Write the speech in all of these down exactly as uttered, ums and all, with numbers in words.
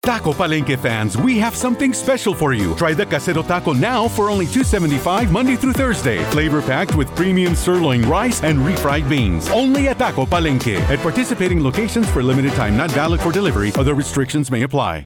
Taco Palenque fans, we have something special for you. Try the Casero Taco now for only two seventy-five Monday through Thursday. Flavor packed with premium sirloin rice and refried beans. Only at Taco Palenque. At participating locations for limited time, not valid for delivery. Other restrictions may apply.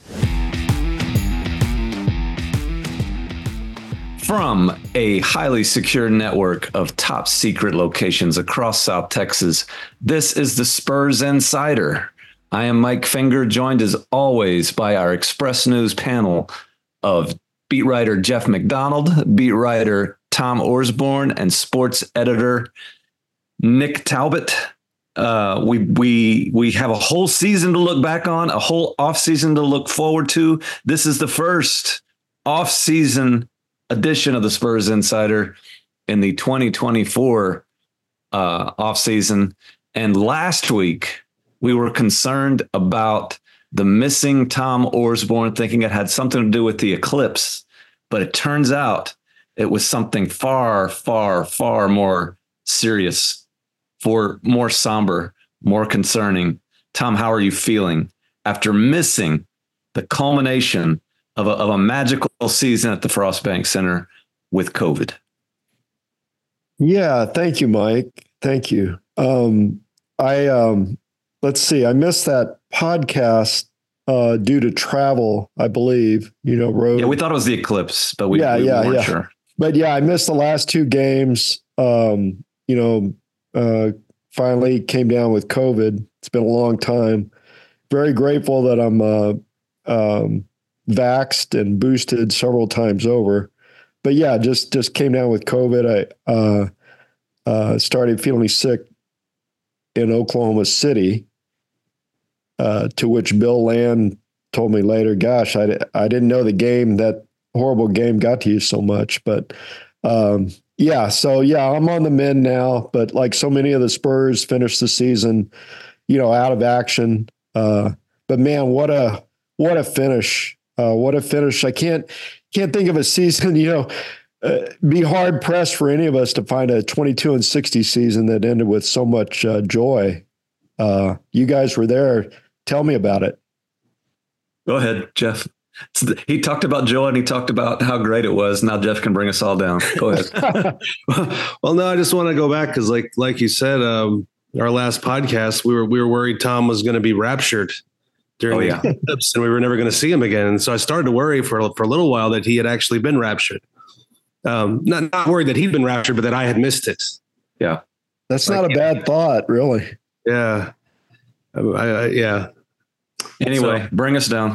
From a highly secure network of top secret locations across South Texas, this is the Spurs Insider. I am Mike Finger, joined as always by our Express News panel of beat writer Jeff McDonald, beat writer Tom Orsborn, and sports editor Nick Talbot. Uh, we we we have a whole season to look back on, a whole offseason to look forward to. This is the first offseason edition of the Spurs Insider in the twenty twenty-four uh, offseason. And last week, we were concerned about the missing Tom Orsborn, thinking it had something to do with the eclipse. But it turns out it was something far, far, far more serious, for more somber, more concerning. Tom, how are you feeling after missing the culmination of a, of a magical season at the Frostbank Center with COVID? Yeah, thank you, Mike. Thank you. Um, I um, let's see. I missed that podcast uh, due to travel, I believe. You know, road. Yeah, we thought it was the eclipse, but we, yeah, we yeah, weren't yeah. sure. But yeah, I missed the last two games. Um, you know, uh, finally came down with COVID. It's been a long time. Very grateful that I'm uh, um, vaxxed and boosted several times over. But yeah, just just came down with COVID. I uh, uh, started feeling sick in Oklahoma City. Uh, to which Bill Land told me later, gosh, I, I didn't know the game, that horrible game got to you so much. But um, yeah, so yeah, I'm on the mend now. But like so many of the Spurs finished the season, you know, out of action. Uh, but man, what a what a finish. Uh, what a finish. I can't can't think of a season, you know, uh, be hard pressed for any of us to find a twenty-two and sixty season that ended with so much uh, joy. Uh, you guys were there. Tell me about it. Go ahead, Jeff. He talked about joy and he talked about how great it was. Now Jeff can bring us all down. Go ahead. Well, no, I just want to go back because, like, like you said, um, our last podcast, we were we were worried Tom was going to be raptured during oh, the yeah. eclipse, and we were never going to see him again. And so I started to worry for for a little while that he had actually been raptured. Um, not not worried that he'd been raptured, but that I had missed it. Yeah, that's not like, a bad thought, really. Yeah, I, I, yeah. Anyway, so, bring us down.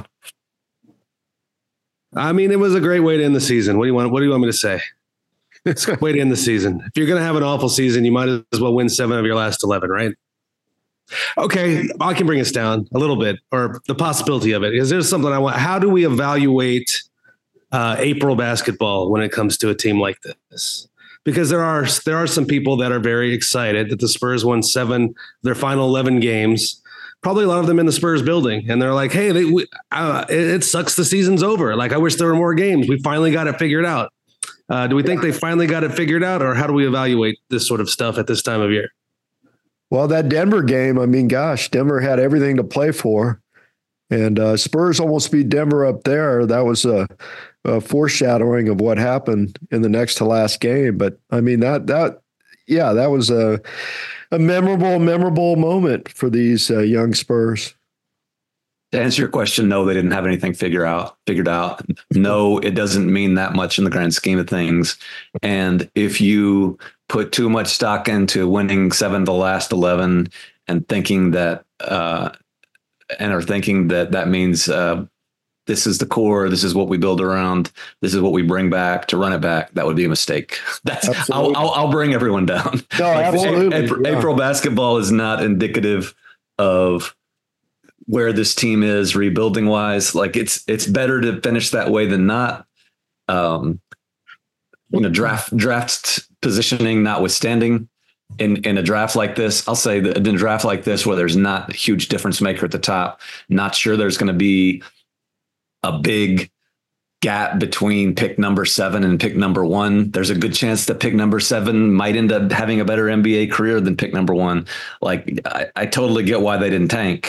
I mean, it was a great way to end the season. What do you want? What do you want me to say? It's a great way to end the season. If you're going to have an awful season, you might as well win seven of your last eleven, right? Okay, I can bring us down a little bit, or the possibility of it, because there's something I want. How do we evaluate uh, April basketball when it comes to a team like this? Because there are there are some people that are very excited that the Spurs won seven of their final eleven games. Probably a lot of them in the Spurs building, and they're like, "Hey, they, we, uh, it, it sucks. The season's over. Like, I wish there were more games. We finally got it figured out." Uh, do we think they finally got it figured out, or how do we evaluate this sort of stuff at this time of year? Well, that Denver game, I mean, gosh, Denver had everything to play for, and uh, Spurs almost beat Denver up there. That was a, a foreshadowing of what happened in the next to last game. But I mean, that that yeah, that was a a memorable, memorable moment for these uh, young Spurs. To answer your question, no, they didn't have anything figure out, figured out. No, it doesn't mean that much in the grand scheme of things. And if you put too much stock into winning seven of the last eleven and thinking that, uh, and are thinking that that means uh, this is the core, this is what we build around, this is what we bring back to run it back, that would be a mistake. That's I'll, I'll, I'll bring everyone down. No, absolutely. April, yeah. April basketball is not indicative of where this team is rebuilding wise. Like it's, it's better to finish that way than not. Um, you know, draft draft positioning notwithstanding, in, in a draft like this, I'll say that in a draft like this, where there's not a huge difference maker at the top, not sure there's going to be a big gap between pick number seven and pick number one. There's a good chance that pick number seven might end up having a better N B A career than pick number one. Like I, I totally get why they didn't tank.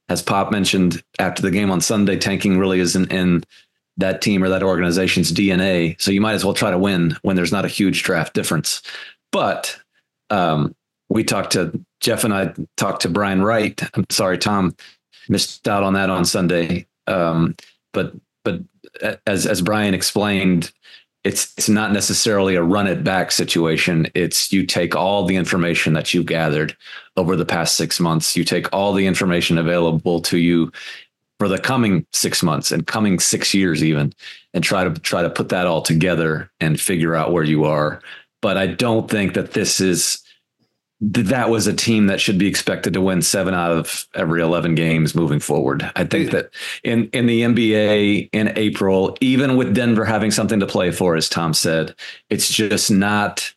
as Pop mentioned after the game on Sunday, tanking really isn't in that team or that organization's D N A. So you might as well try to win when there's not a huge draft difference. But um, we talked to Jeff and I talked to Brian Wright. I'm sorry, Tom missed out on that on Sunday. Um, but but as as Brian explained, it's it's not necessarily a run it back situation. It's you take all the information that you've gathered over the past six months. You take all the information available to you for the coming six months and coming six years even, and try to try to put that all together and figure out where you are. But I don't think that this is that was a team that should be expected to win seven out of every eleven games moving forward. I think that in, in the N B A in April, even with Denver having something to play for, as Tom said, it's just not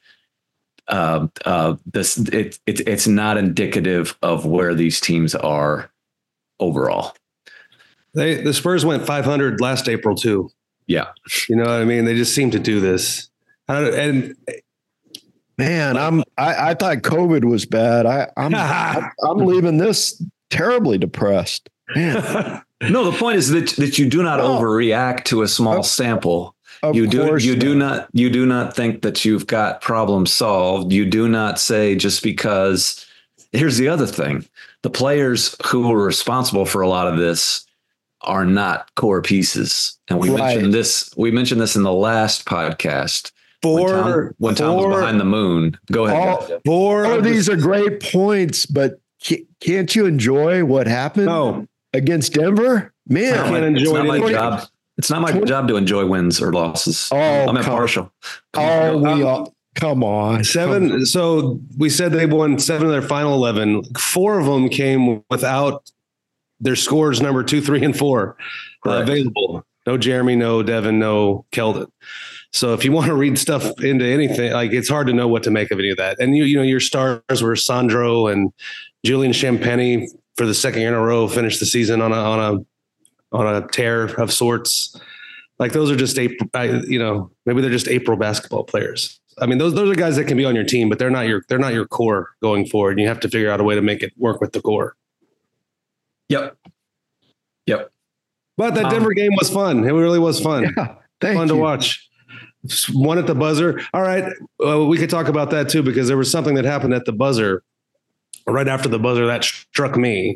uh, uh, this. It, it, it's not indicative of where these teams are overall. They, the Spurs went five hundred last April too. Yeah. You know what I mean? They just seem to do this. I don't, and Man, I'm. I, I thought COVID was bad. I, I'm. I'm leaving this terribly depressed. Man. No, the point is that that you do not no. overreact to a small of, sample. Of you do. You not. do not. You do not think that you've got problems solved. You do not say just because. Here's the other thing: the players who are responsible for a lot of this are not core pieces, and we right. mentioned this. We mentioned this in the last podcast. Four, when Tom, when Tom four, was behind the moon. Go ahead. All, four of these are great points, but can't you enjoy what happened no. against Denver? Man, I can't enjoy it's not my job. It's not my twenty job to enjoy wins or losses. Oh, I'm impartial. Oh, we all, come on. Seven. Come on. So we said they won seven of their final eleven. Four of them came without their scores number two, three, and four uh, available. No Jeremy, no Devin, no Keldon. So if you want to read stuff into anything, like it's hard to know what to make of any of that. And you, you know, your stars were Sandro and Julian Champagny for the second year in a row, finished the season on a on a on a tear of sorts. Like those are just April, you know, maybe they're just April basketball players. I mean, those those are guys that can be on your team, but they're not your they're not your core going forward. And you have to figure out a way to make it work with the core. Yep. Yep. But that Denver um, game was fun. It really was fun. Yeah, fun you. to watch. One at the buzzer. All right. Uh, we could talk about that too, because there was something that happened at the buzzer right after the buzzer that struck me.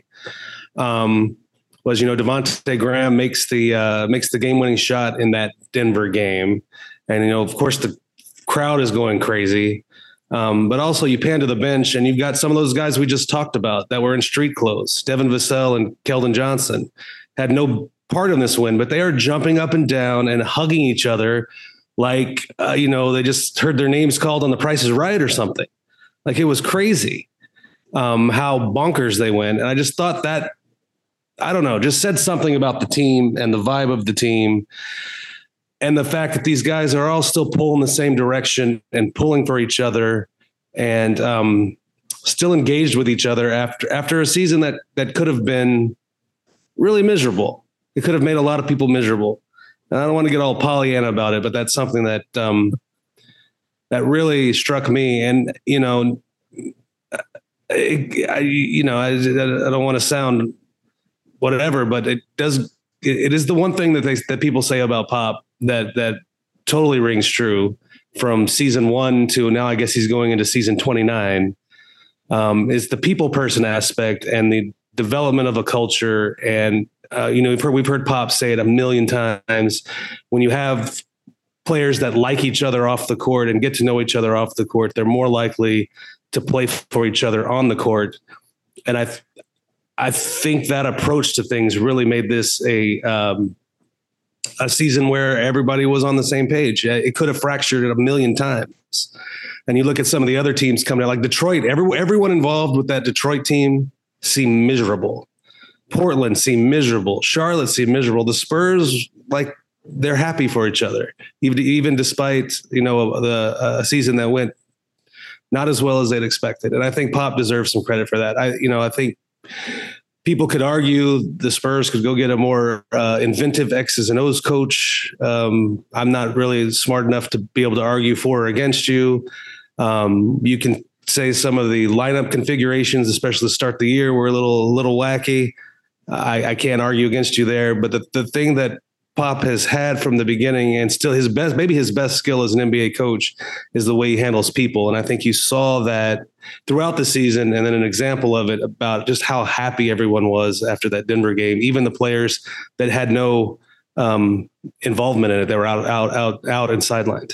Um, was, you know, Devontae Graham makes the, uh, makes the game winning shot in that Denver game. And, you know, of course the crowd is going crazy. Um, but also you pan to the bench and you've got some of those guys we just talked about that were in street clothes. Devin Vassell and Keldon Johnson had no part in this win, but they are jumping up and down and hugging each other. Like, uh, you know, they just heard their names called on The Price is Right or something. Like it was crazy um, how bonkers they went. And I just thought that, I don't know, just said something about the team and the vibe of the team. And the fact that these guys are all still pulling the same direction and pulling for each other and um, still engaged with each other after after a season that that could have been really miserable. It could have made a lot of people miserable. And I don't want to get all Pollyanna about it, but that's something that um, that really struck me. And, you know, I, I, you know, I, I don't want to sound whatever, but it does. It, it is the one thing that they that people say about Pop that that totally rings true from season one to now. I guess he's going into season twenty-nine. Um, is the people person aspect and the development of a culture. And uh, you know, we've heard we've heard Pop say it a million times. When you have players that like each other off the court and get to know each other off the court, they're more likely to play for each other on the court. And I, th- I think that approach to things really made this a um, a season where everybody was on the same page. It could have fractured it a million times. And you look at some of the other teams coming out, like Detroit. Every, everyone involved with that Detroit team seemed miserable. Portland seemed miserable. Charlotte seemed miserable. The Spurs, like, they're happy for each other, even even despite, you know, the uh, season that went not as well as they'd expected. And I think Pop deserves some credit for that. I, you know, I think people could argue the Spurs could go get a more uh, inventive X's and O's coach. Um, I'm not really smart enough to be able to argue for or against you. Um, you can say some of the lineup configurations, especially to start the year, were a little, a little wacky. I, I can't argue against you there. But the, the thing that Pop has had from the beginning, and still his best, maybe his best skill as an N B A coach, is the way he handles people. And I think you saw that throughout the season, and then an example of it about just how happy everyone was after that Denver game, even the players that had no um, involvement in it, they were out, out, out, out and sidelined.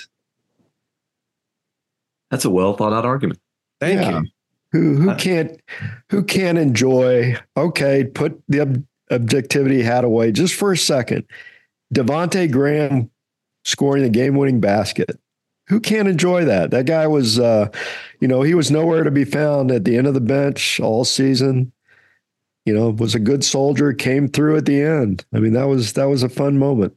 That's a well thought out argument. Thank Yeah. you. Who who can't who can't enjoy? Okay, put the ob- objectivity hat away just for a second. Devontae Graham scoring the game-winning basket. Who can't enjoy that? That guy was, uh, you know, he was nowhere to be found at the end of the bench all season. You know, was a good soldier, came through at the end. I mean, that was that was a fun moment.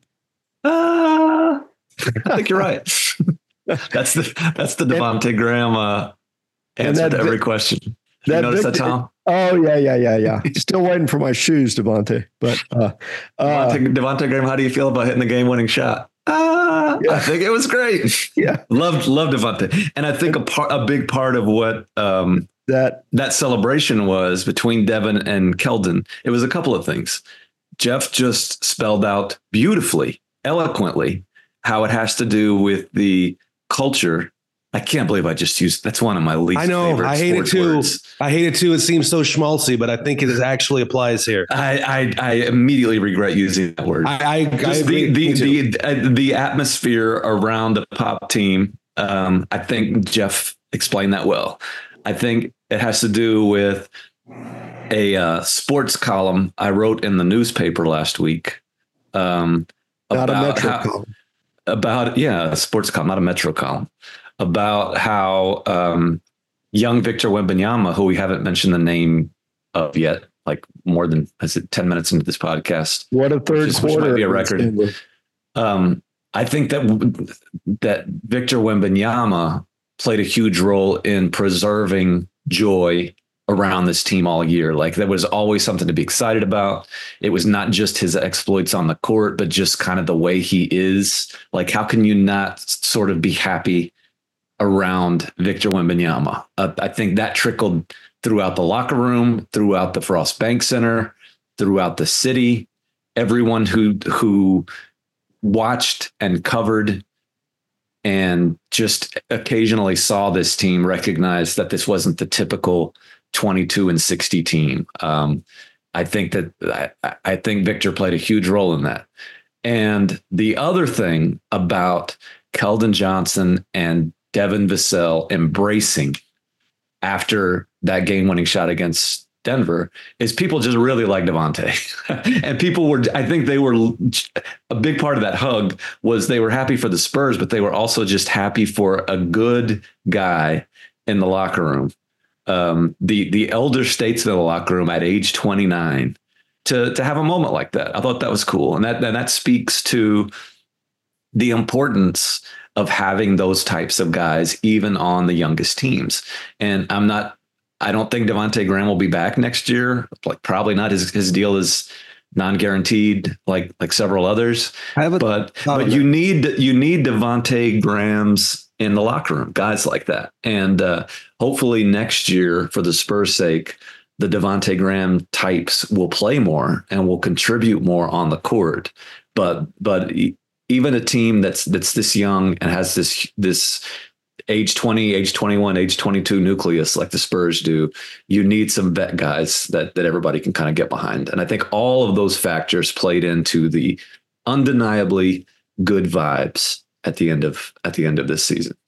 Uh, I think you're right. that's the that's the Devontae Graham uh, answer to every question. Did you notice that, Tom? Oh yeah, yeah, yeah, yeah. Still waiting for my shoes, Devontae. But uh, uh, Devontae, Devontae Graham, how do you feel about hitting the game-winning shot? Uh, Yeah. I think it was great. Yeah, loved loved Devontae, and I think a part, a big part of what um, that that celebration was between Devin and Keldon. It was a couple of things. Jeff just spelled out beautifully, eloquently, how it has to do with the culture. I can't believe I just used, that's one of my least I know. favorite I hate it sports too. words. I hate it too. It seems so schmaltzy, but I think it is actually applies here. I, I I immediately regret using that word. I, I, I Just agree. the Me the too. the, uh, the atmosphere around the Pop team. Um, I think Jeff explained that well. I think it has to do with a uh, sports column I wrote in the newspaper last week. Um, not a about metro how- column. about yeah, a sports column, not a metro column, about how um, young Victor Wembanyama, who we haven't mentioned the name of yet, like more than is it ten minutes into this podcast. What a third which is- which quarter! might be a against record. Denver. Um, I think that that Victor Wembanyama played a huge role in preserving joy around this team all year. Like there was always something to be excited about. It was not just his exploits on the court, but just kind of the way he is. Like, how can you not sort of be happy around Victor Wembanyama? Uh, I think that trickled throughout the locker room, throughout the Frost Bank Center, throughout the city. Everyone who who watched and covered and just occasionally saw this team recognize that this wasn't the typical twenty-two and sixty team. Um, I think that I, I think Victor played a huge role in that. And the other thing about Keldon Johnson and Devin Vassell embracing after that game-winning shot against Denver is people just really like Devontae. And people were, I think they were, a big part of that hug was they were happy for the Spurs, but they were also just happy for a good guy in the locker room. Um, the the elder statesman in the locker room at age twenty-nine to to have a moment like that. I thought that was cool. And that, and that speaks to the importance of having those types of guys, even on the youngest teams. And I'm not, I don't think Devontae Graham will be back next year. Like probably not. His, his deal is non-guaranteed, like, like several others, but, but you need, you need Devontae Graham's in the locker room, guys like that. And uh, hopefully next year, for the Spurs' sake, the Devontae Graham types will play more and will contribute more on the court. But but even a team that's that's this young and has this this age twenty, age twenty-one, age twenty-two nucleus like the Spurs do, you need some vet guys that that everybody can kind of get behind. And I think all of those factors played into the undeniably good vibes at the end of at the end of this season.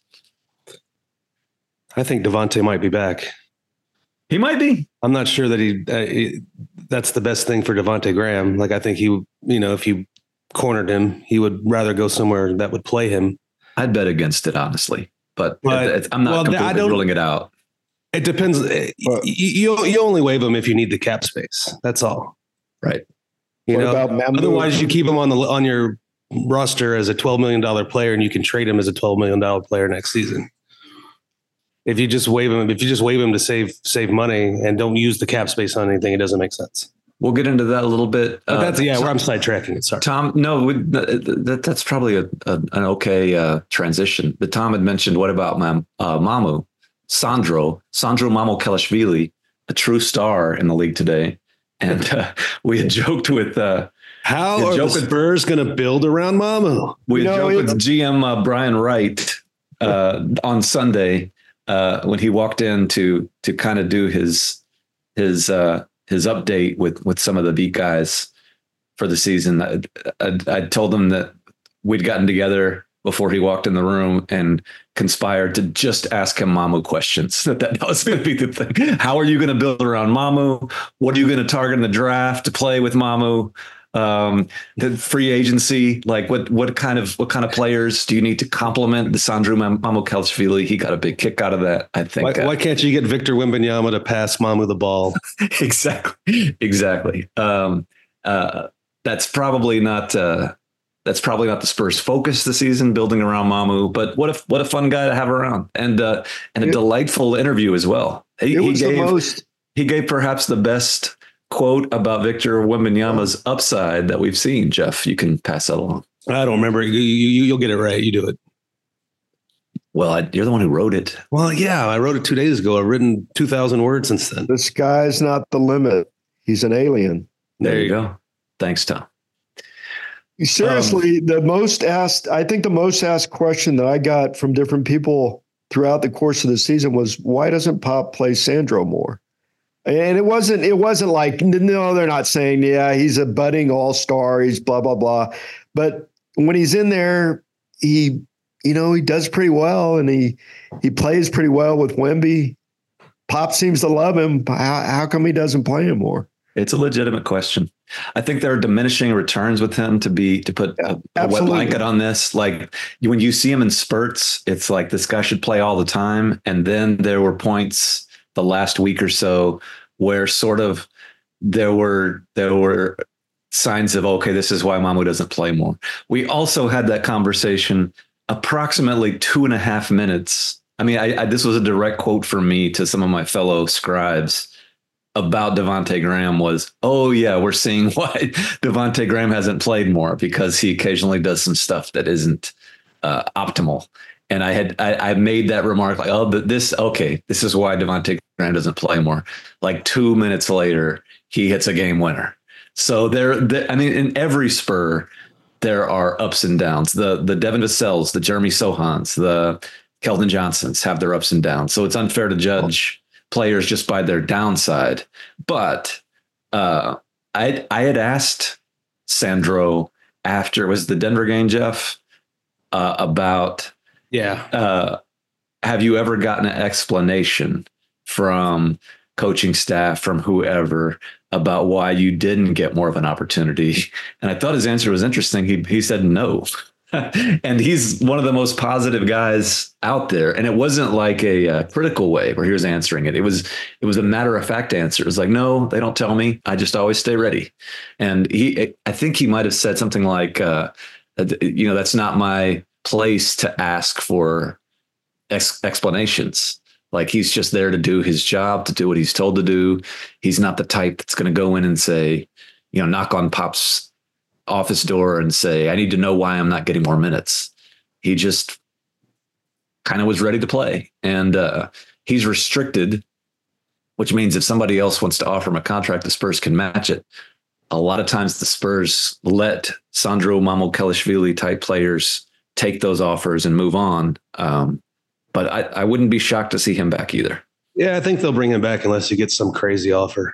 I think Devontae might be back. He might be. I'm not sure that he, uh, he that's the best thing for Devontae Graham. Like, I think he, you know, if you cornered him, he would rather go somewhere that would play him. I'd bet against it, honestly, but, but it's, I'm not well, completely I don't, ruling it out. It depends. But, you, you only waive him if you need the cap space. That's all. Right. You what know, about Mamou? otherwise you keep him on the on your roster as a twelve million dollars player, and you can trade him as a twelve million dollars player next season. If you just waive him, if you just waive him to save save money and don't use the cap space on anything, it doesn't make sense. We'll get into that a little bit. But that's uh, yeah, Tom, where I'm sidetracking it. Sorry, Tom. No, we, that, that's probably a, a, an okay uh, transition. But Tom had mentioned, what about Mam, uh, Mamu, Sandro, Sandro Mamukelashvili, a true star in the league today. And uh, we had joked with uh, how are the Spurs going to build around Mamu? We had You know, joked it- with G M uh, Brian Wright uh, on Sunday uh, when he walked in to to kind of do his his uh, his update with with some of the beat guys for the season. I, I, I told him that we'd gotten together before he walked in the room and conspired to just ask him Mamu questions. That that was going to be the thing. How are you going to build around Mamu? What are you going to target in the draft to play with Mamu? Um, the free agency, like what what kind of what kind of players do you need to complement the Sandro Mamukelashvili? He got a big kick out of that, I think. Why, uh, why can't you get Victor Wembanyama to pass Mamu the ball? exactly, exactly. Um, uh, that's probably not. Uh, That's probably not the Spurs' focus this season, building around Mamu. But what a what a fun guy to have around, and uh, and a it, delightful interview as well. He, it he was gave the most. he gave perhaps the best quote about Victor Wembanyama's upside that we've seen. Jeff, you can pass that along. I don't remember. You, you, you'll get it right. You do it. Well, I, you're the one who wrote it. Well, yeah, I wrote it two days ago. I've written two thousand words since then. The sky's not the limit. He's an alien. There, there you go. go. Thanks, Tom. Seriously, um, the most asked, I think the most asked question that I got from different people throughout the course of the season was, why doesn't Pop play Sandro more? And it wasn't, it wasn't like, no, they're not saying, yeah, he's a budding all-star, he's blah, blah, blah. But when he's in there, he, you know, he does pretty well, and he, he plays pretty well with Wemby. Pop seems to love him. How, how come he doesn't play him more? It's a legitimate question. I think there are diminishing returns with him to be to put a, a wet blanket on this. Like when you see him in spurts, it's like this guy should play all the time. And then there were points the last week or so where sort of there were there were signs of, okay, this is why Mamu doesn't play more. We also had that conversation approximately two and a half minutes. I mean, I, I, this was a direct quote from me to some of my fellow scribes about Devontae Graham was, oh yeah, we're seeing why Devontae Graham hasn't played more, because he occasionally does some stuff that isn't uh, optimal. And I had, I, I made that remark like, oh, this, okay, this is why Devontae Graham doesn't play more. Like two minutes later, he hits a game winner. So there, there I mean, in every Spur, there are ups and downs. The, the Devin Vassell's, the Jeremy Sohans, the Keldon Johnsons have their ups and downs. So it's unfair to judge players just by their downside. But uh, I I had asked Sandro after it was the Denver game, Jeff, uh, about, yeah, uh, have you ever gotten an explanation from coaching staff, from whoever, about why you didn't get more of an opportunity? And I thought his answer was interesting. He he said no. And he's one of the most positive guys out there. And it wasn't like a, uh critical way where he was answering it. It was it was a matter of fact answer. It was like, no, they don't tell me. I just always stay ready. And he, I think he might have said something like, uh, you know, that's not my place to ask for ex- explanations. Like he's just there to do his job, to do what he's told to do. He's not the type that's going to go in and say, you know, knock on Pop's office door and say, I need to know why I'm not getting more minutes. He just kind of was ready to play. And uh, he's restricted, which means if somebody else wants to offer him a contract, the Spurs can match it. A lot of times the Spurs let Sandro Mamukelashvili type players take those offers and move on. Um, but I, I wouldn't be shocked to see him back either. Yeah, I think they'll bring him back unless you get some crazy offer.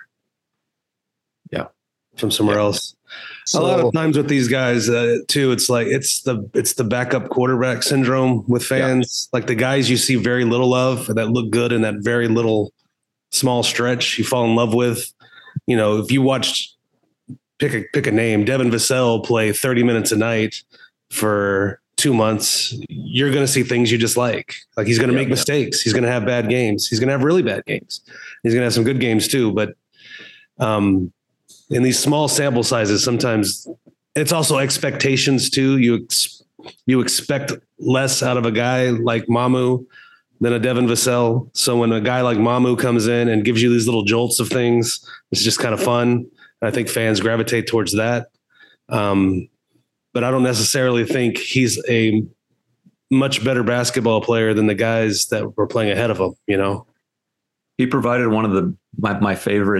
Yeah. From somewhere yeah. else. So, a lot of times with these guys uh, too, it's like it's the it's the backup quarterback syndrome with fans. Yeah. Like the guys you see very little of that look good in that very little small stretch, you fall in love with. You know, if you watched pick a pick a name, Devin Vassell play thirty minutes a night for two months, you're going to see things you just like. Like he's going to yeah, make yeah. mistakes. He's going to have bad games. He's going to have really bad games. He's going to have some good games too. But um. in these small sample sizes, sometimes it's also expectations too. You ex- you expect less out of a guy like Mamu than a Devin Vassell. So when a guy like Mamu comes in and gives you these little jolts of things, it's just kind of fun. I think fans gravitate towards that. Um, but I don't necessarily think he's a much better basketball player than the guys that were playing ahead of him, you know? He provided one of the my, my favorite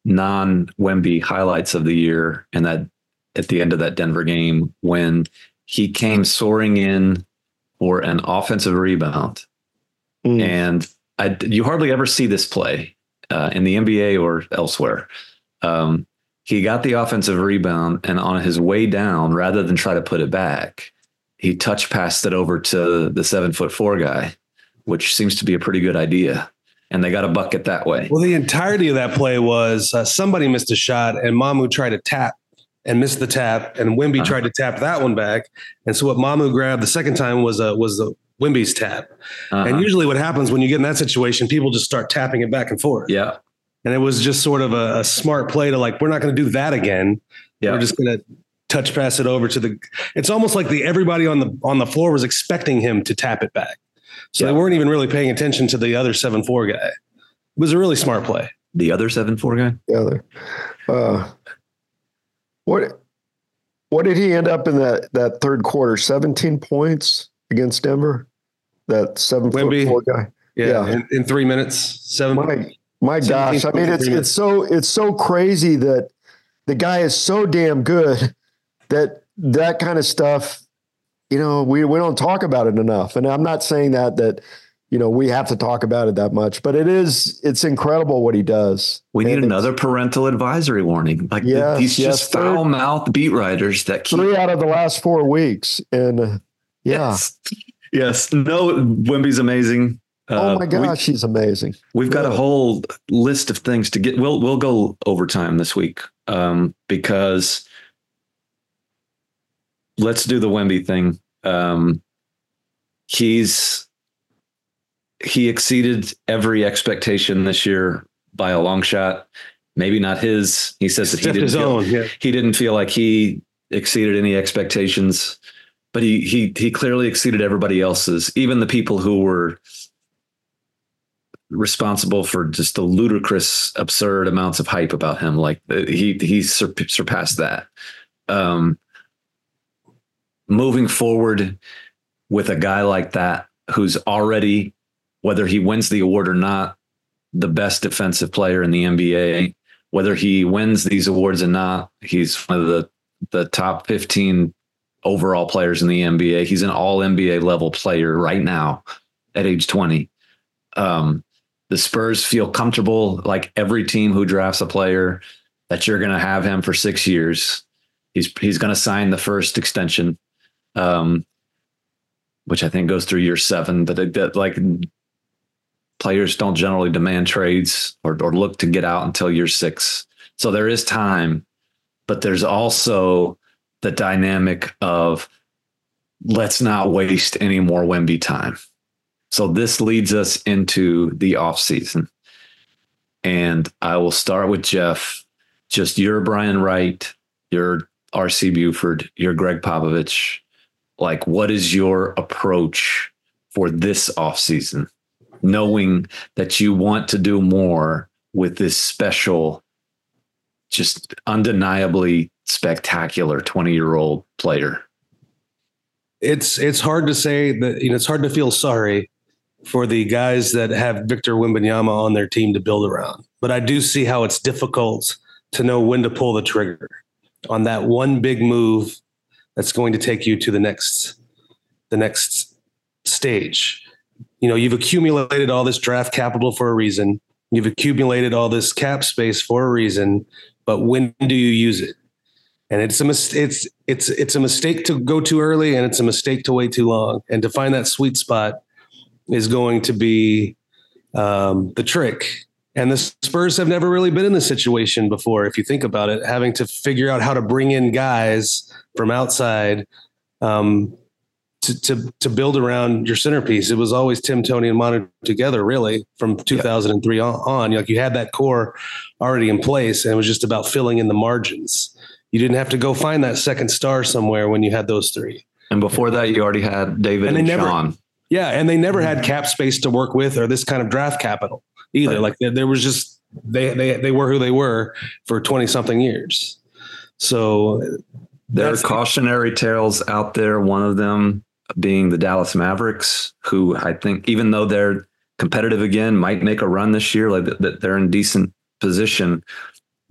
non-Wemby highlights of the year, and that at the end of that Denver game when he came soaring in for an offensive rebound. Mm. And I, you hardly ever see this play uh, in the N B A or elsewhere. Um, he got the offensive rebound, and on his way down, rather than try to put it back, he touch passed it over to the seven foot four guy, which seems to be a pretty good idea. And they got a bucket that way. Well, the entirety of that play was uh, somebody missed a shot and Mamu tried to tap and missed the tap, and Wemby uh-huh. tried to tap that one back. And so what Mamu grabbed the second time was a, was the Wemby's tap. Uh-huh. And usually what happens when you get in that situation, people just start tapping it back and forth. Yeah. And it was just sort of a, a smart play to like, we're not going to do that again. Yeah. We're just going to touch pass it over to the, it's almost like the, everybody on the, on the floor was expecting him to tap it back. So yeah. they weren't even really paying attention to the other seven four guy. It was a really smart play. The other seven four guy? The other. Uh, what what did he end up in that, that third quarter? seventeen points against Denver? That seven foot four guy? Yeah, yeah. In, in three minutes. Seven. My, my gosh. I mean, it's it's so it's so crazy that the guy is so damn good that that kind of stuff, you know, we, we don't talk about it enough. And I'm not saying that, that, you know, we have to talk about it that much, but it is, it's incredible what he does. We need and another parental advisory warning. Like yes, the, these yes, just foul mouthed beat writers that keep three out of the last four weeks. And uh, yeah. Yes. yes. No, Wemby's amazing. Uh, oh my gosh, we, he's amazing. We've got yeah. a whole list of things to get. We'll, we'll go overtime this week um, because let's do the Wemby thing. Um, he's, he exceeded every expectation this year by a long shot. Maybe not his. He says that he didn't, feel, own, yeah. he didn't feel like he exceeded any expectations, but he, he, he clearly exceeded everybody else's, even the people who were responsible for just the ludicrous, absurd amounts of hype about him. Like he, he sur- surpassed that. Um, moving forward with a guy like that, who's already, whether he wins the award or not, the best defensive player in the N B A, whether he wins these awards or not, he's one of the, the top fifteen overall players in the N B A. He's an all N B A level player right now at age twenty. Um, the Spurs feel comfortable, like every team who drafts a player, that you're going to have him for six years. He's, he's going to sign the first extension. Um, which I think goes through year seven, but it, that, like players don't generally demand trades or, or look to get out until year six. So there is time, but there's also the dynamic of let's not waste any more Wemby time. So this leads us into the off season, and I will start with Jeff. Just you're Brian Wright, you're R C Buford, you're Greg Popovich. Like, what is your approach for this offseason, knowing that you want to do more with this special, just undeniably spectacular twenty-year-old player? It's it's hard to say that, you know, it's hard to feel sorry for the guys that have Victor Wembanyama on their team to build around. But I do see how it's difficult to know when to pull the trigger on that one big move that's going to take you to the next, the next stage. You know, you've accumulated all this draft capital for a reason. You've accumulated all this cap space for a reason, but when do you use it? And it's a mis- it's it's it's a mistake to go too early, and it's a mistake to wait too long. And to find that sweet spot is going to be um, the trick. And the Spurs have never really been in this situation before, if you think about it, having to figure out how to bring in guys from outside um, to, to to build around your centerpiece. It was always Tim, Tony, and Manu together, really, from two thousand three on. on. Like you had that core already in place, and it was just about filling in the margins. You didn't have to go find that second star somewhere when you had those three. And before that, you already had David and, and never, Sean. Yeah, and they never had cap space to work with or this kind of draft capital either. Right. Like there, there was just they they they were who they were for twenty something years. So there are cautionary tales out there. One of them being the Dallas Mavericks, who I think, even though they're competitive again, might make a run this year. Like that, they're in decent position.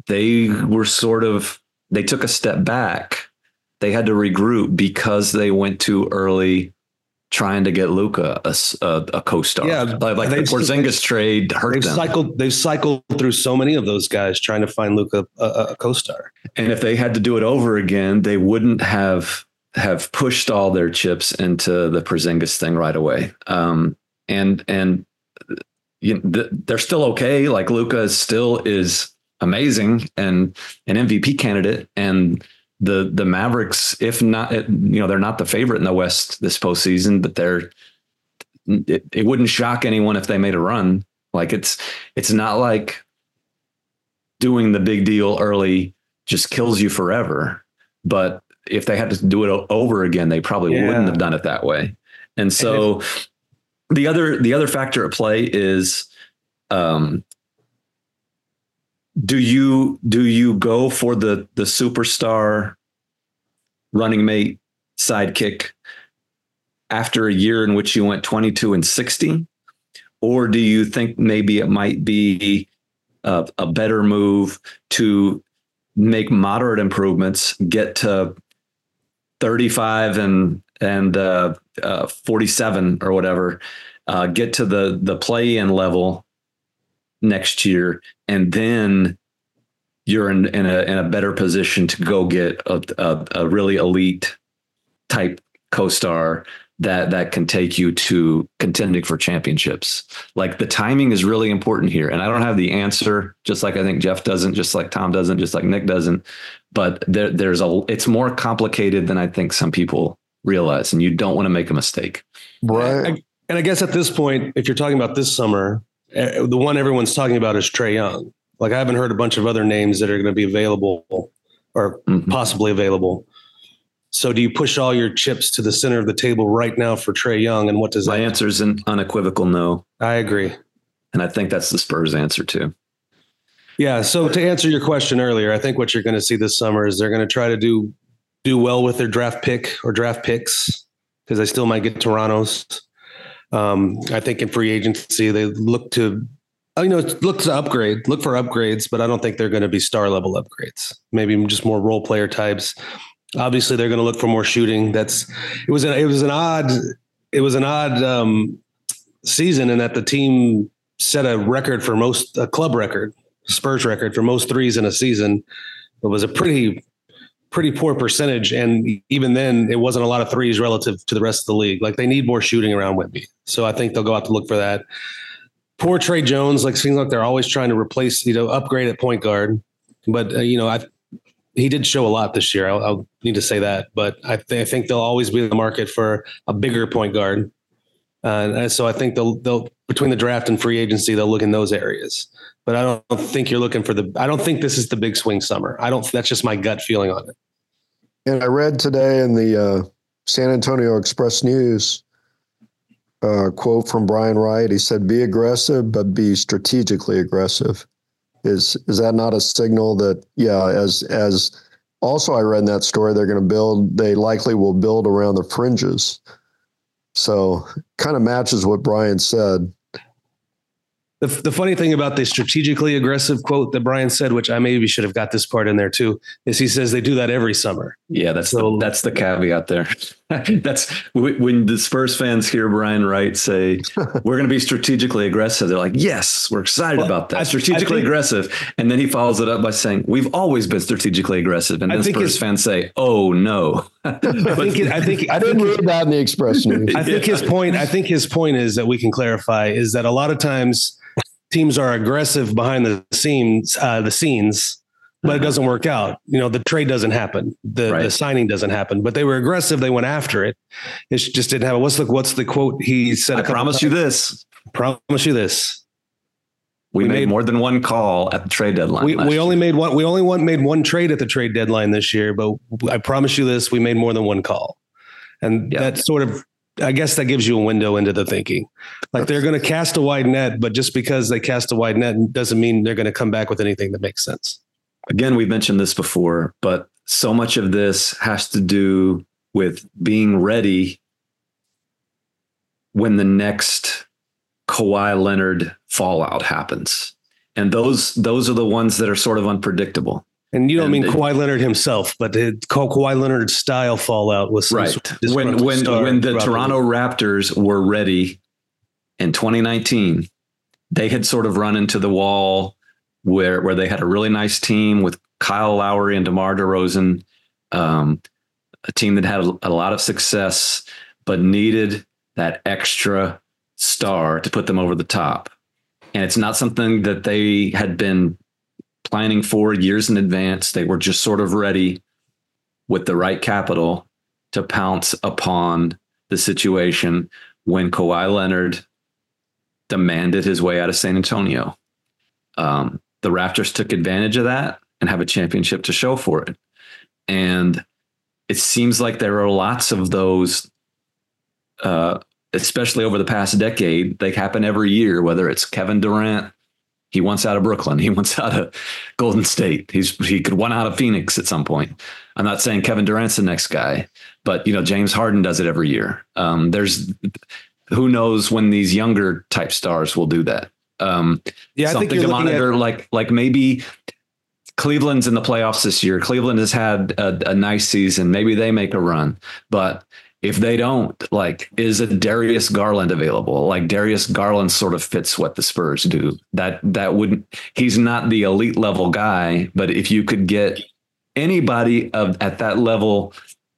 they were sort of, they took a step back. They had to regroup because they went too early trying to get Luka a, a, a co-star. Yeah, like, like the Porzingis trade hurt they've them. Cycled, they've cycled through so many of those guys trying to find Luka a, a co-star. And if they had to do it over again, they wouldn't have have pushed all their chips into the Porzingis thing right away. Um, and and you know, th- they're still okay. Like Luka still is amazing and an M V P candidate. And the the Mavericks, if not, you know, they're not the favorite in the West this postseason, but they're it, it wouldn't shock anyone if they made a run. Like it's it's not like doing the big deal early just kills you forever. But if they had to do it over again, they probably yeah. wouldn't have done it that way. And so and if, the other the other factor at play is, um, do you do you go for the the superstar running mate sidekick after a year in which you went twenty-two and sixty, or do you think maybe it might be a, a better move to make moderate improvements, get to thirty-five and and uh, uh, forty-seven or whatever, uh, get to the the play-in level next year, and then you're in, in a in a better position to go get a, a, a really elite type co-star that that can take you to contending for championships. Like the timing is really important here. And I don't have the answer, just like I think Jeff doesn't, just like Tom doesn't, just like Nick doesn't. But there, there's a it's more complicated than I think some people realize, and you don't want to make a mistake. Right. I, and I guess at this point, if you're talking about this summer, uh, the one everyone's talking about is Trae Young. Like I haven't heard a bunch of other names that are going to be available or mm-hmm. possibly available. So do you push all your chips to the center of the table right now for Trae Young? And what does My that answer is an unequivocal no. I agree. And I think that's the Spurs answer too. Yeah. So to answer your question earlier, I think what you're going to see this summer is they're going to try to do, do well with their draft pick or draft picks, because they still might get Toronto's. Um, I think in free agency, they look to, you know, look to upgrade, look for upgrades, but I don't think they're going to be star level upgrades. Maybe just more role player types. Obviously, they're going to look for more shooting. That's it was an it was an odd it was an odd um, season in that the team set a record for most a club record, Spurs record for most threes in a season. It was a pretty pretty poor percentage, and even then, it wasn't a lot of threes relative to the rest of the league. Like they need more shooting around Wemby, so I think they'll go out to look for that. Poor Trae Jones, like seems like they're always trying to replace, you know, upgrade at point guard, but uh, you know I. He did show a lot this year. I'll, I'll need to say that, but I, th- I think they'll always be in the market for a bigger point guard. Uh, and so I think they'll, they'll between the draft and free agency, they'll look in those areas, but I don't think you're looking for the, I don't think this is the big swing summer. I don't, that's just my gut feeling on it. And I read today in the uh, San Antonio Express News, uh, quote from Brian Wright. He said, be aggressive, but be strategically aggressive. Is is that not a signal that, yeah, as as also I read in that story, they're going to build, they likely will build around the fringes. So kind of matches what Brian said. The, the funny thing about the strategically aggressive quote that Brian said, which I maybe should have got this part in there too, is he says they do that every summer. Yeah, that's so, the, that's the caveat there. That's when the Spurs fans hear Brian Wright say, we're going to be strategically aggressive. They're like, yes, we're excited well, about that. I, strategically I think, aggressive. And then he follows it up by saying, we've always been strategically aggressive. And then Spurs fans say, oh no. I think, it, I think I didn't read that in the Express News. I think yeah. his point, I think his point is that we can clarify is that a lot of times teams are aggressive behind the scenes, uh, the scenes, but it doesn't work out. You know, the trade doesn't happen. The, right. the signing doesn't happen, but they were aggressive. They went after it. It just didn't have it. What's the, what's the quote he said? I promise you this. Promise you this. We, we made, made more than one call at the trade deadline. We, we only made one. We only one, made one trade at the trade deadline this year, but I promise you this, we made more than one call. And yep. that sort of, I guess that gives you a window into the thinking. Like they're going to cast a wide net, but just because they cast a wide net doesn't mean they're going to come back with anything that makes sense. Again, we've mentioned this before, but so much of this has to do with being ready when the next Kawhi Leonard fallout happens. And those those are the ones that are sort of unpredictable. And you don't and mean it, Kawhi Leonard himself, but it, Kawhi Leonard's style fallout was right. Sort of when when when the Toronto the Raptors were ready in twenty nineteen, they had sort of run into the wall where where they had a really nice team with Kyle Lowry and DeMar DeRozan, um, a team that had a, a lot of success, but needed that extra star to put them over the top. And it's not something that they had been planning for years in advance. They were just sort of ready with the right capital to pounce upon the situation when Kawhi Leonard demanded his way out of San Antonio. Um, the Raptors took advantage of that and have a championship to show for it. And it seems like there are lots of those, uh, especially over the past decade. They happen every year, whether it's Kevin Durant. He wants out of Brooklyn. He wants out of Golden State. He's he could want out of Phoenix at some point. I'm not saying Kevin Durant's the next guy, but you know James Harden does it every year. Um, there's who knows when these younger type stars will do that. Um, yeah, something I think to monitor, at- like like maybe Cleveland's in the playoffs this year. Cleveland has had a, a nice season. Maybe they make a run, but if they don't, like, is a Darius Garland available? Like Darius Garland sort of fits what the Spurs do. That that wouldn't. He's not the elite level guy, but if you could get anybody of at that level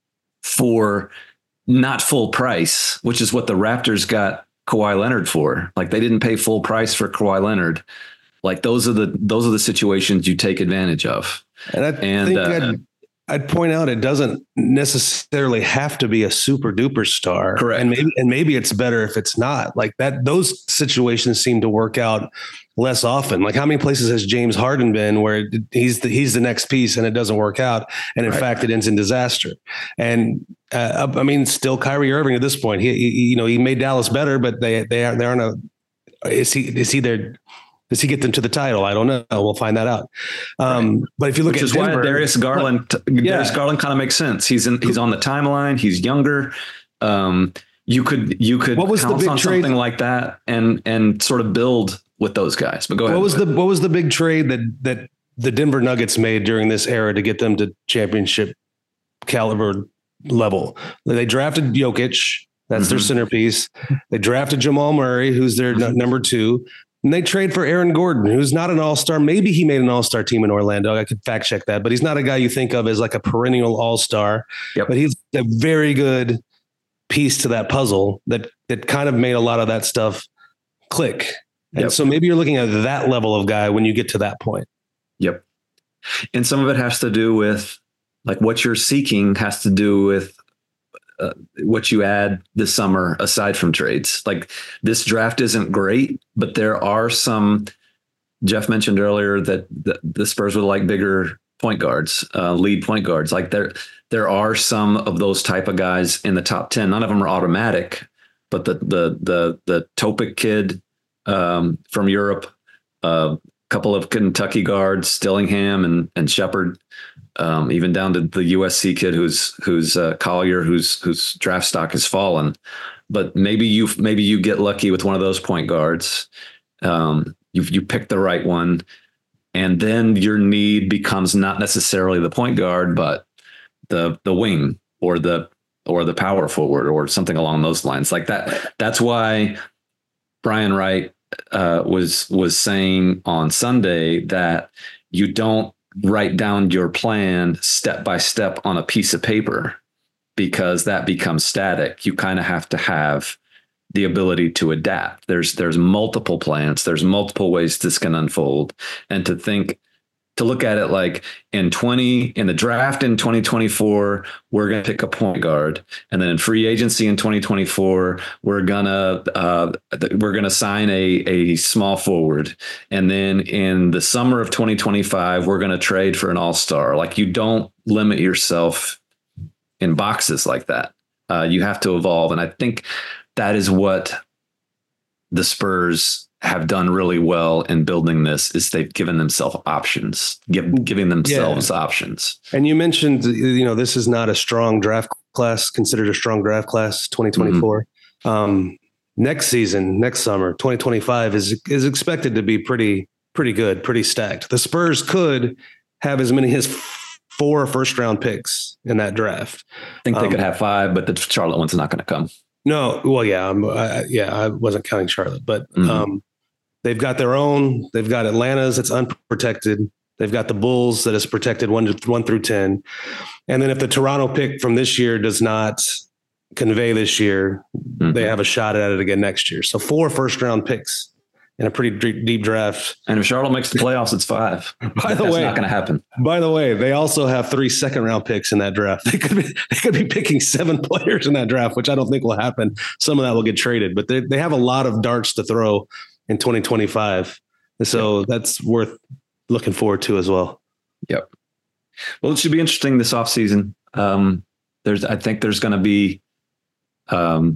for not full price, which is what the Raptors got Kawhi Leonard for. Like they didn't pay full price for Kawhi Leonard. Like those are the those are the situations you take advantage of. And I and, think uh, I'd, I'd point out it doesn't necessarily have to be a super duper star. Correct. And maybe and maybe it's better if it's not like that. Those situations seem to work out less often. Like how many places has James Harden been where he's the, he's the next piece and it doesn't work out. And in right. fact, it ends in disaster. And uh, I mean, still Kyrie Irving at this point, he, he you know, he made Dallas better, but they, they are, they aren't a, is he, is he their, does he get them to the title? I don't know. We'll find that out. Um, right. But if you look Which at is Denver, why Darius Garland, like, yeah. Darius Garland kind of makes sense. He's in, he's on the timeline. He's younger. Um, you could, you could what was pounce the big on trade? something like that and, and sort of build with those guys. But go ahead. What was the, what was the big trade that, that the Denver Nuggets made during this era to get them to championship caliber level? They drafted Jokic. That's mm-hmm. their centerpiece. They drafted Jamal Murray, who's their mm-hmm. n- number two. And they trade for Aaron Gordon, who's not an all-star. Maybe he made an all-star team in Orlando. I could fact check that, but he's not a guy you think of as like a perennial all-star. Yep. But he's a very good piece to that puzzle that that kind of made a lot of that stuff click. And yep. so maybe you're looking at that level of guy when you get to that point. Yep. And some of it has to do with like what you're seeking has to do with Uh, what you add this summer aside from trades. Like this draft isn't great, but there are some, Jeff mentioned earlier that the, the Spurs would like bigger point guards, uh, lead point guards. Like there, there are some of those type of guys in the top ten. None of them are automatic, but the, the, the, the Topic kid um, from Europe, a uh, couple of Kentucky guards, Stillingham and, and Shepherd, Um, even down to the U S C kid who's who's uh, Collier, whose whose draft stock has fallen. But maybe you maybe you get lucky with one of those point guards. Um, you you pick the right one, and then your need becomes not necessarily the point guard, but the the wing or the or the power forward or something along those lines. Like that. That's why Brian Wright uh, was was saying on Sunday that you don't write down your plan step by step on a piece of paper because that becomes static. You kind of have to have the ability to adapt. There's, there's multiple plans. There's multiple ways this can unfold, and to think, to look at it like in twenty in the draft in twenty twenty-four, we're going to pick a point guard. And then in free agency in twenty twenty-four, we're going to, uh, we're going to sign a, a small forward. And then in the summer of twenty twenty-five, we're going to trade for an all-star. Like you don't limit yourself in boxes like that. Uh, you have to evolve. And I think that is what the Spurs have done really well in building this is they've given themselves options, give, giving themselves yeah. options. And you mentioned, you know, this is not a strong draft class, considered a strong draft class, twenty twenty-four. Mm-hmm. Um, next season, next summer, twenty twenty-five is, is expected to be pretty, pretty good, pretty stacked. The Spurs could have as many as four first round picks in that draft. I think they um, could have five, but the Charlotte one's not going to come. No, well, yeah, um, I, yeah, I wasn't counting Charlotte, but mm-hmm. um, they've got their own. They've got Atlanta's that's unprotected. They've got the Bulls that is protected one to one through ten, and then if the Toronto pick from this year does not convey this year, mm-hmm. they have a shot at it again next year. So four first round picks in a pretty deep, deep draft. And if Charlotte makes the playoffs, it's five. By the That's way, not going to happen. By the way, they also have three second round picks in that draft. They could be, they could be picking seven players in that draft, which I don't think will happen. Some of that will get traded, but they, they have a lot of darts to throw in twenty twenty-five. And so yep. that's worth looking forward to as well. Yep. Well, it should be interesting this offseason. Um, there's, I think there's going to be, um,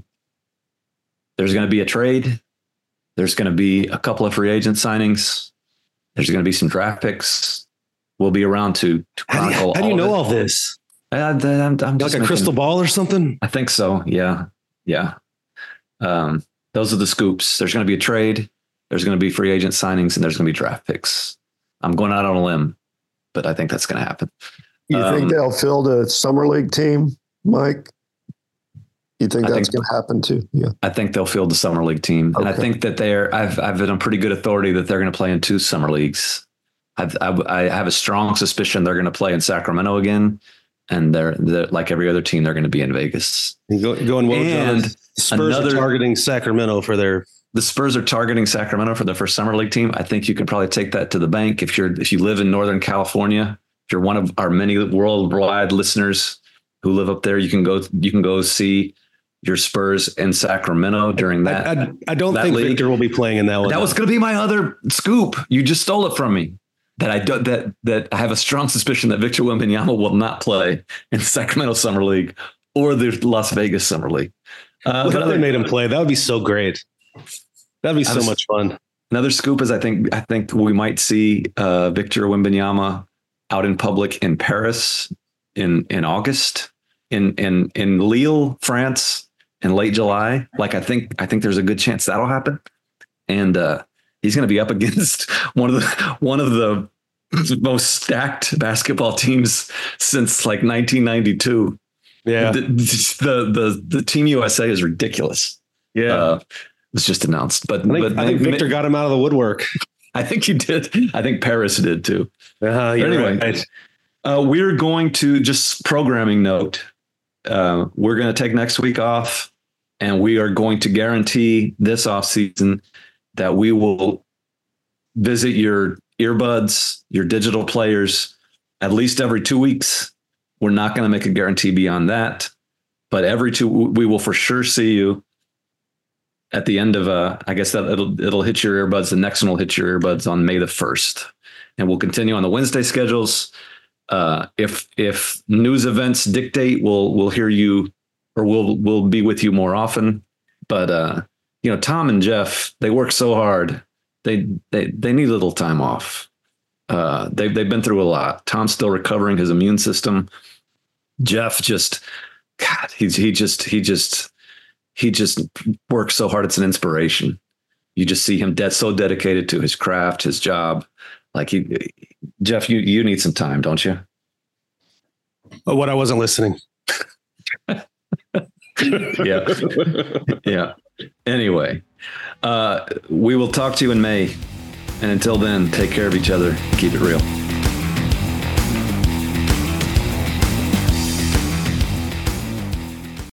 there's going to be a trade. There's going to be a couple of free agent signings. There's going to be some draft picks. We'll be around to, to chronicle. How do you, how do you know all this? I, I'm, I'm like a making, crystal ball or something? I think so. Yeah. Yeah. Um, those are the scoops. There's going to be a trade. There's going to be free agent signings, and there's going to be draft picks. I'm going out on a limb, but I think that's going to happen. You um, think they'll fill the summer league team, Mike? You think that's going to happen too? Yeah, I think they'll field the summer league team, okay. and I think that they're. I've I've been on pretty good authority that they're going to play in two summer leagues. I've, I I have a strong suspicion they're going to play in Sacramento again, and they're, they're like every other team. They're going to be in Vegas. You go, going well, and John, Spurs another, are targeting Sacramento for their. The Spurs are targeting Sacramento for their first summer league team. I think you could probably take that to the bank if you're if you live in Northern California. If you're one of our many worldwide listeners who live up there, you can go you can go see your Spurs in Sacramento during that. I, I, I don't think league. Victor will be playing in that one. That was going to be my other scoop. You just stole it from me. That I do, that that I have a strong suspicion that Victor Wembanyama will not play in Sacramento Summer League or the Las Vegas Summer League. Uh, what if they made him play? That would be so great. That'd be so was, much fun. Another scoop is I think I think we might see uh, Victor Wembanyama out in public in Paris in in August, in in in Lille, France, in late July. Like I think I think there's a good chance that'll happen, and uh, he's going to be up against one of the one of the most stacked basketball teams since like nineteen ninety-two. Yeah, the the the, the Team U S A is ridiculous. Yeah. Uh, was just announced, but I think, but I think Victor got him out of the woodwork. I think you did. I think Paris did too. Uh, anyway, right. uh, we're going to just programming note. Uh, we're going to take next week off, and we are going to guarantee this off season that we will visit your earbuds, your digital players, at least every two weeks. We're not going to make a guarantee beyond that, but every two, we will for sure see you. At the end of, uh, I guess that it'll it'll hit your earbuds. The next one will hit your earbuds on May the first, and we'll continue on the Wednesday schedules. Uh, if if news events dictate, we'll we'll hear you, or we'll we'll be with you more often. But uh, you know, Tom and Jeff, they work so hard. They they they need a little time off. Uh, they've they've been through a lot. Tom's still recovering his immune system. Jeff just, God, he's he just he just. He just works so hard. It's an inspiration. You just see him dead, so dedicated to his craft, his job. Like he, Jeff, you, you need some time, don't you? Oh, what I wasn't listening. yeah. Yeah. Anyway, uh, we will talk to you in May. And until then, take care of each other. Keep it real.